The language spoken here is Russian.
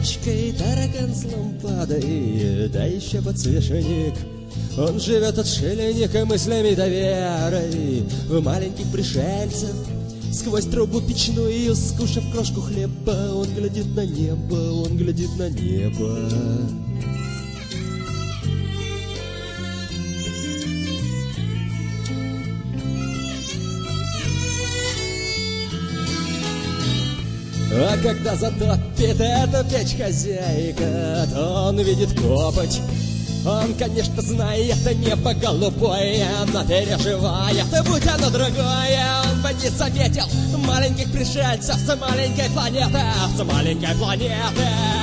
печкой, таракан с лампадой, да еще подсвечник. Он живет отшельником мыслями до верой в маленьких пришельцев. Сквозь трубу печную, скушав крошку хлеба, он глядит на небо, он глядит на небо. А когда затопит эту печь хозяйка, то он видит копоть. Он, конечно, знает небо голубое, но переживает, будь оно другое. Он бы не заметил маленьких пришельцев с маленькой планеты, с маленькой планеты.